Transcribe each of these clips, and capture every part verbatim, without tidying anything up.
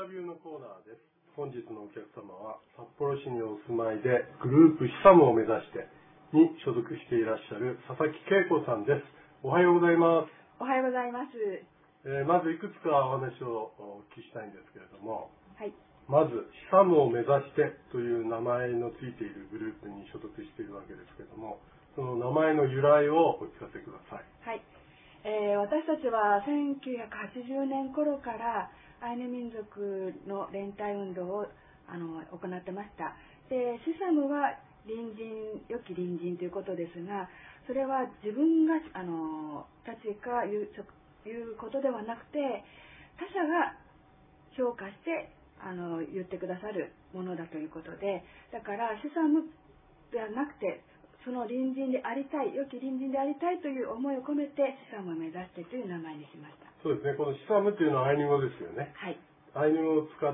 タビューのコーナーです。本日のお客様は札幌市にお住まいでグループシサムを目指してに所属していらっしゃる佐々木恵子さんです。おはようございます。 おはようございます。 えー、まずいくつかお話をお聞きしたいんですけれども、 はい、 まずシサムを目指してという名前のついているグループに所属しているわけですけれども、その名前の由来をお聞かせください。 はい、えー、私たちはせんきゅうひゃくはちじゅうねん頃からアイヌ民族の連帯運動をあの行ってました。で、シサムは隣人、良き隣人ということですが、それは自分があのたちが言う、言うことではなくて、他者が評価してあの言ってくださるものだということで、だからシサムではなくて、その隣人でありたい、良き隣人でありたいという思いを込めてシサムを目指してという名前にしました。 そうですね。このシサムというのはアイヌ語ですよね。 はい。 アイヌ語を使って、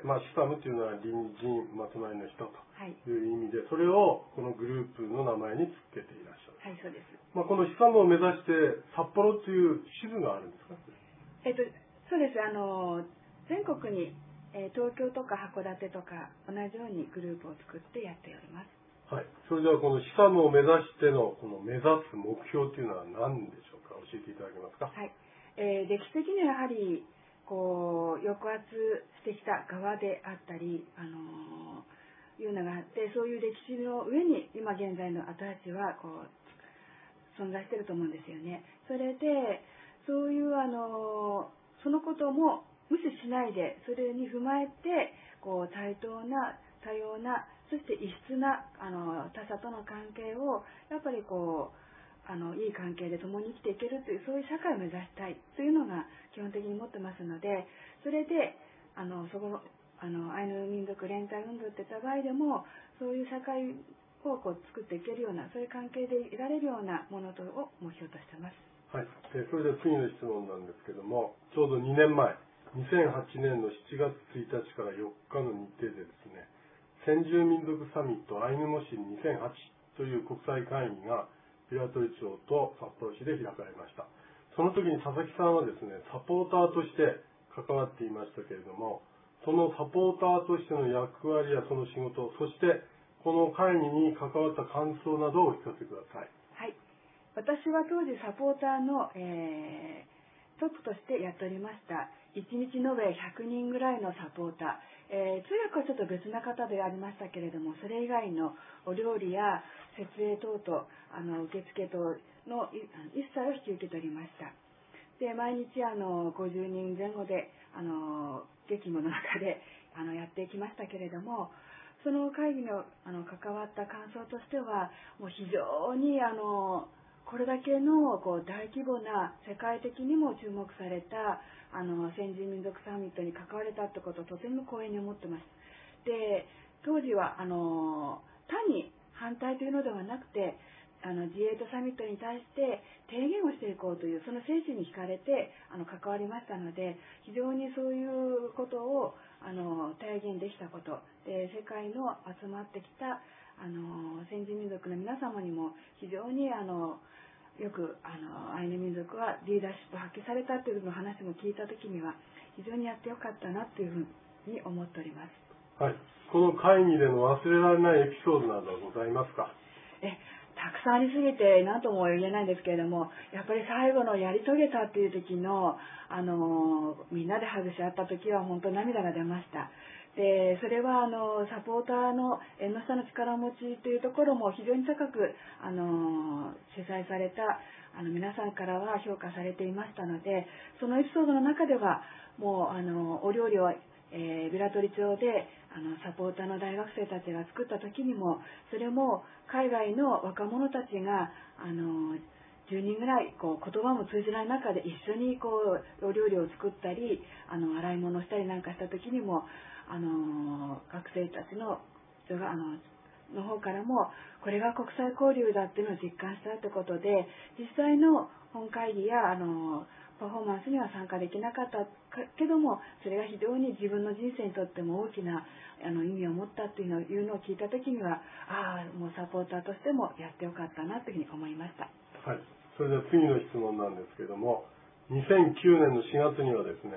まあ、シサムというのは隣人、まあ、隣の人という意味で、それをこのグループの名前につけていらっしゃる。 はい、そうです。 まあ、このシサムを目指して札幌という支部があるんですか？ えっと、そうです。あの全国に、えー、東京とか函館とか同じようにグループを作ってやっております。 はい。それではこのシサムを目指してのこの目指す目標というのは何でしょうか？教えていただけますか？ はい。えー、歴史的にはやはりこう抑圧してきた側であったり、あのー、いうのがあって、そういう歴史の上に今現在の私たちはこう存在していると思うんですよね。それでそういうあのー、そのことも無視しないで、それに踏まえてこう対等な多様な、そして異質なあの他者との関係をやっぱりこうあのいい関係で共に生きていけるという、そういう社会を目指したいというのが基本的に持ってますので、それであのそこあのアイヌ民族連帯運動って言った場合でも、そういう社会をこう作っていけるような、そういう関係でいられるようなものとを目標としています。 はい。えー、それでは次の質問なんですけども、ちょうどにねんまえ、にせんはちねんのしちがつついたちからよっかの日程でですね、先住民族サミットアイヌモシンにせんはちという国際会議が平取町と札幌市で開かれました。その時に佐々木さんはですね、サポーターとして関わっていましたけれども、そのサポーターとしての役割やその仕事、そしてこの会議に関わった感想などをお聞かせください。 はい。私は当時サポーターの、えー、トップとしてやっておりました。いちにち延べひゃくにんぐらいのサポーター、えー、通訳はちょっと別な方でありましたけれども、それ以外のお料理や設営等々あの受付等の一切を引き受けておりました。で、毎日あのごじゅうにんぜん後であの激務の中であのやっていきましたけれども、その会議のあの関わった感想としては、もう非常にあのこれだけのこう大規模な世界的にも注目されたあの先住民族サミットに関われたってことをとても光栄に思ってます。で、当時はあの単に反対というのではなくて、あの ジーエイト サミットに対して提言をしていこうというその精神に惹かれてあの関わりましたので、非常にそういうことをあの体現できたことで、世界の集まってきたあの先住民族の皆様にも非常にあのよくあのアイヌ民族はリーダーシップを発揮されたというの話も聞いたときには、非常にやってよかったなというふうに思っております。 はい。この会議での忘れられないエピソードなどはございますか？ えたくさんありすぎて何とも言えないんですけれども、やっぱり最後のやり遂げたっていう時のあのみんなでハグし合った時は本当涙が出ました。で、それはあのサポーターの縁の下の力持ちというところも非常に高くあの主催されたあの皆さんからは評価されていましたので、そのエピソードの中ではもうあのお料理をえー、平取町であのサポーターの大学生たちが作った時にも、それも海外の若者たちがあのじゅうにんぐらいこう言葉も通じない中で一緒にこうお料理を作ったり、あの洗い物をしたりなんかした時にも、あの学生たちの人があのの方からもこれが国際交流だっていうのを実感したってことで、実際の本会議やあのパフォーマンスには参加できなかったけども、それが非常に自分の人生にとっても大きなあの意味を持ったっていうのをいうのを聞いたときには、ああ、もうサポーターとしてもやってよかったなというふうに思いました。 はい。それでは次の質問なんですけれども、にせんきゅうねんのしがつにはですね、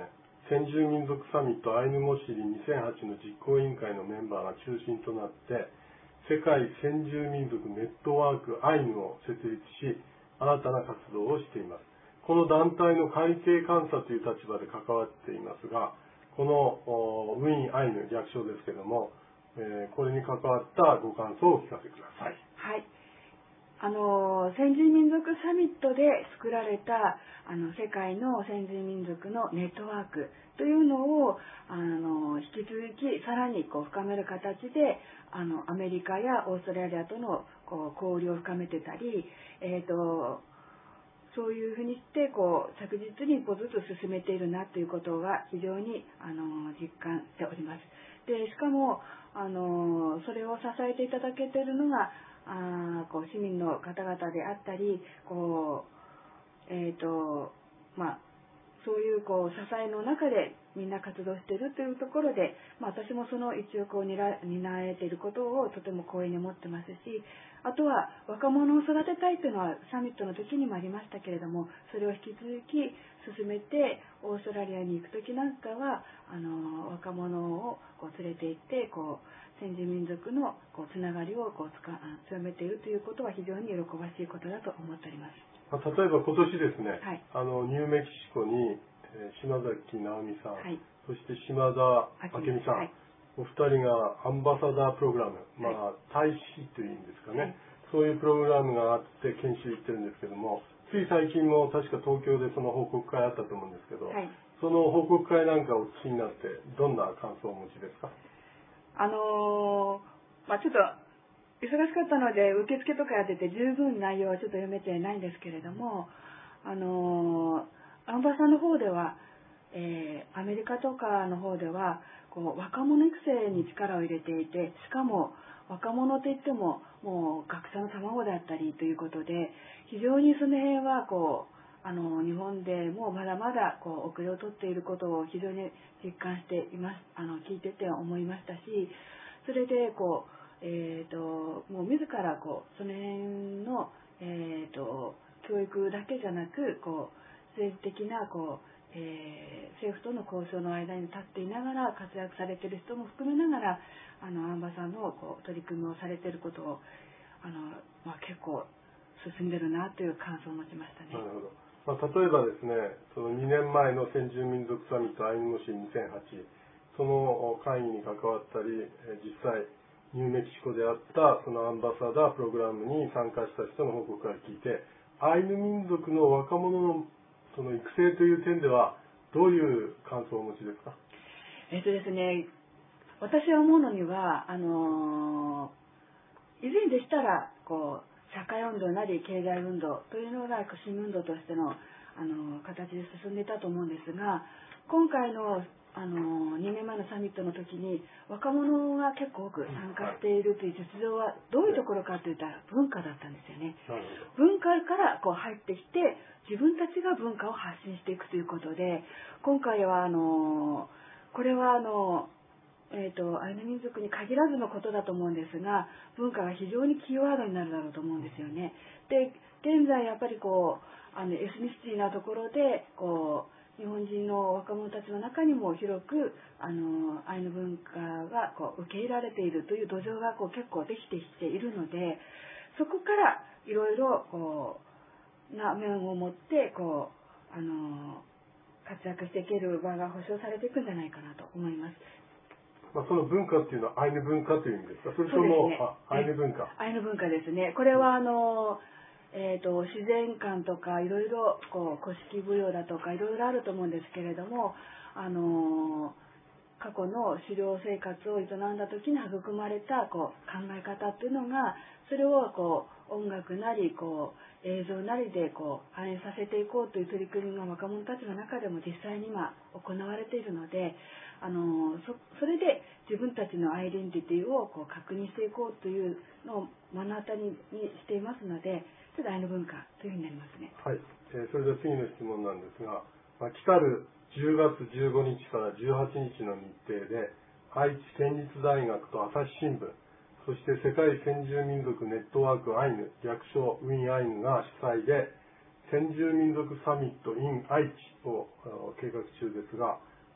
先住民族サミットアイヌモシリにせんはちの実行委員会のメンバーが中心となって、世界先住民族ネットワークアイヌを設立し、新たな活動をしています。この団体の会計監査という立場で関わっていますが、このウィンアイヌ、略称ですけれども、えー、これに関わったご感想をお聞かせください。 はい。あの先住民族サミットで作られたあの世界の先住民族のネットワークというのをあの引き続きさらにこう深める形であのアメリカやオーストラリアとのこう交流を深めてたり、えーと、そういうふうにしてこう着実に一歩ずつ進めているなということが非常にあの実感しております。でしかもあのそれを支えていただけているのがあこう市民の方々であったりこう、えーとまあ、そういうこう支えの中でみんな活動しているというところで、まあ、私もその一翼を担えていることをとても光栄に思ってますし、あとは若者を育てたいというのはサミットの時にもありましたけれども、それを引き続き進めてオーストラリアに行く時なんかはあの若者をこう連れて行ってこう先住民族のこうつながりをこうつか強めているということは非常に喜ばしいことだと思っております。 例えば今年ですね、 はい、 あのニューメキシコに、えー、島崎直美さん、はい、そして島田明美さん、はい、お二人がアンバサダープログラム、まあ、大使というんですかね、はい、そういうプログラムがあって研修行ってるんですけども、つい最近も確か東京でその報告会あったと思うんですけど、はい、その報告会なんかをお聞きになってどんな感想をお持ちですか？ あのー、まあちょっと忙しかったので受付とかやってて十分内容はちょっと読めてないんですけれども、あのー、アンバサの方では、えー、アメリカとかの方ではこう若者育成に力を入れていて、しかも若者といってももう学者の卵であったりということで、非常にその辺はこうあの日本でもまだまだこう遅れをとっていることを非常に実感しています。あの聞いてて思いましたし、それでこうえー、ともう自らこうその辺の、えー、と教育だけじゃなくこう政治的なこう、えー、政府との交渉の間に立っていながら活躍されている人も含めながらあのアンバサのこう取り組みをされていることをあの、まあ、結構進んでるなという感想を持ちましたね。 なるほど。まあ、例えばですね、そのにねんまえの先住民族サミットアイヌモシにせんはち、その会議に関わったり、実際ニューメキシコであったそのアンバサダープログラムに参加した人の報告から聞いて、アイヌ民族の若者のその育成という点ではどういう感想をお持ちですか？ えっとですね、私は思うのにはあの以前でしたらこう社会運動なり経済運動というのが市民運動としての、あの形で進んでいたと思うんですが、今回のあのにねんまえのサミットの時に若者が結構多く参加しているという実情はどういうところかといったら文化だったんですよね。文化からこう入ってきて自分たちが文化を発信していくということで、今回はあのこれはあのえーと、アイヌ民族に限らずのことだと思うんですが、文化が非常にキーワードになるだろうと思うんですよね。で、現在やっぱりこうあのエスニシティなところでこう日本人の若者たちの中にも広くあのアイヌ文化がこう受け入れられているという土壌がこう結構できてきているので、そこからいろいろこうな面を持ってこうあの活躍していける場が保障されていくんじゃないかなと思います。 まあ、その文化っていうのはアイヌ文化という意味ですか？それとも、ね、アイヌ文化？ アイヌ文化ですね。これはあのえー、と自然観とかいろいろこう古式舞踊だとかいろいろあると思うんですけれども、あの過去の狩猟生活を営んだ時に育まれたこう考え方っていうのが、それをこう音楽なりこう映像なりでこう反映させていこうという取り組みが若者たちの中でも実際に今行われているので、あの そ, それで自分たちのアイデンティティをこう確認していこうというのを目の当たりにしていますので、ちょっとアイヌ文化というふうになりますね。 はい、えー、それでは次の質問なんですが、まあ、来たるじゅうがつじゅうごにちからじゅうはちにちの日程で、愛知県立大学と朝日新聞、そして世界先住民族ネットワークアイヌ、略称ウィンアイヌが主催で、先住民族サミット in 愛知を計画中ですが、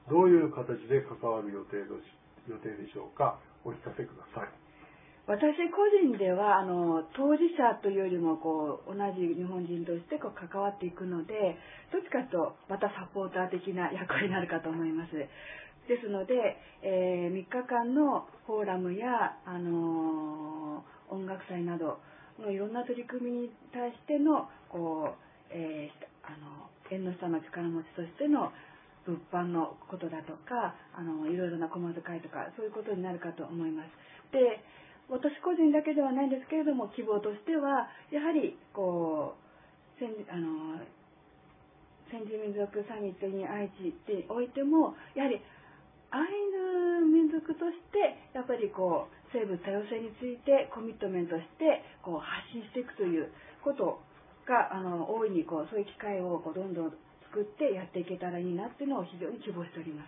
どういう形で関わる予定どし予定でしょうか。お聞かせください。 私個人ではあの当事者というよりもこう同じ日本人としてこう関わっていくので、どっちかというとまたサポーター的な役割になるかと思います。ですので、えー、みっかかんのフォーラムや、あのー、音楽祭などのいろんな取り組みに対してのこう、えー、あの縁の下の力持ちとしての物販のことだとか、あのいろいろな小遣いとかそういうことになるかと思います。で、私個人だけではないんですけれども、希望としてはやはりこう先あの先住民族サミットに愛知においてもやはりアイヌ民族としてやっぱりこう生物多様性についてコミットメントしてこう発信していくということがあの大いにこうそういう機会をこうどんどん作ってやっていけたらいいなっていうのを非常に希望しております。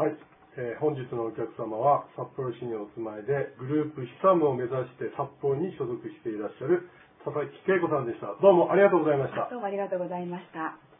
はい、えー、本日のお客様は札幌市にお住まいでグループヒサムを目指して札幌に所属していらっしゃる佐々木恵子さんでした。どうもありがとうございました。 どうもありがとうございました。